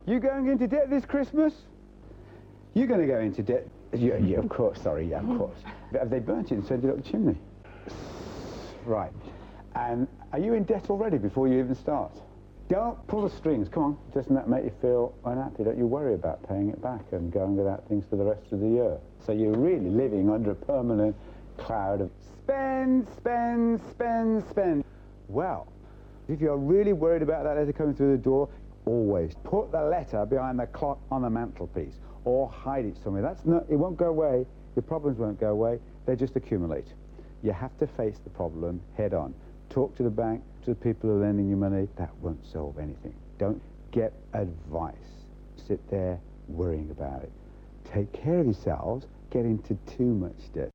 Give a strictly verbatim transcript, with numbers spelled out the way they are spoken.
You going into debt this Christmas? You're going to go into debt. Yeah, yeah, of course, sorry, yeah, of course. But have they burnt it and sent it up the chimney? Right. And are you in debt already before you even start? Don't pull the strings, come on. Doesn't that make you feel unhappy? Don't you worry about paying it back and going without things for the rest of the year? So you're really living under a permanent cloud of spend, spend, spend, spend. Well, if you're really worried about that letter coming through the door, always put the letter behind the clock on the mantelpiece or hide it somewhere. That's not, it won't go away. Your problems won't go away. They just accumulate. You have to face the problem head on. Talk to the bank, to the people who are lending you money. That won't solve anything. Don't get advice. Sit there worrying about it. Take care of yourselves. Get into too much debt.